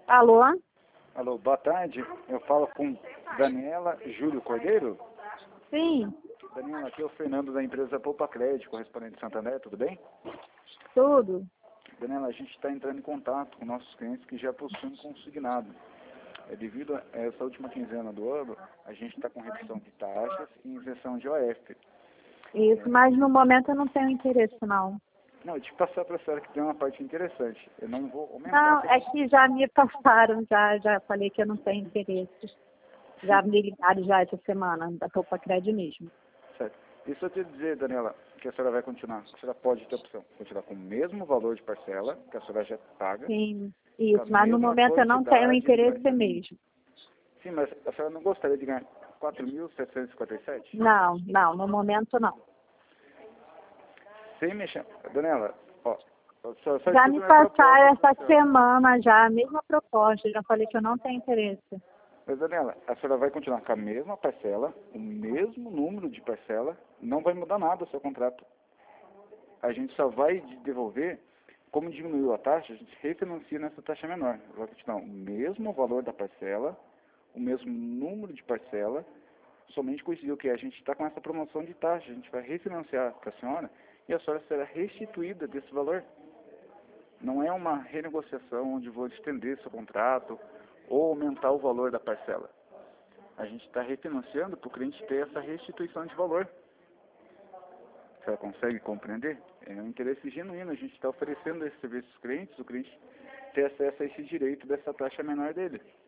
Alô? Alô, boa tarde. Eu falo com Daniela Júlio Cordeiro. Sim, Daniela, aqui é o Fernando da empresa Poupa Crédito, correspondente de Santander, tudo bem? tudo. Daniela, a gente está entrando em contato com nossos clientes que já possuem consignado. Devido a essa última quinzena do ano, a gente está com redução de taxas e isenção de OF. Isso, mas no momento eu não tenho interesse, não. Não, eu te passar para a senhora que tem uma parte interessante. Eu não vou aumentar. Não, é que já me passaram, já falei que eu não tenho interesse. Já me ligaram já essa semana, da Poupa Crédito mesmo. Certo. Isso eu te dizer, Daniela, que a senhora vai continuar. A senhora pode ter a opção. Continuar com o mesmo valor de parcela, que a senhora já paga. Sim, Com a isso, mas no mesma momento eu não tenho quantidade de interesse parcela. mesmo. Sim, mas a senhora não gostaria de ganhar 4.757? Não, no momento não. Sem mexer. Daniela, ó, só Já escuta me minha proposta passaram pra essa senhora. semana já, a mesma proposta, já falei que eu não tenho interesse. Mas, Daniela, a senhora vai continuar com a mesma parcela, o mesmo número de parcela, não vai mudar nada o seu contrato. A gente só vai devolver, como diminuiu a taxa, a gente refinancia nessa taxa menor. Vai continuar o mesmo valor da parcela, o mesmo número de parcela, somente coincidiu que a gente está com essa promoção de taxa, a gente vai refinanciar para a senhora e a senhora será restituída desse valor. Não é uma renegociação onde vou estender seu contrato ou aumentar o valor da parcela. A gente está refinanciando para o cliente ter essa restituição de valor. Você consegue compreender? É um interesse genuíno. A gente está oferecendo esse serviço aos clientes, o cliente ter acesso a esse direito dessa taxa menor dele.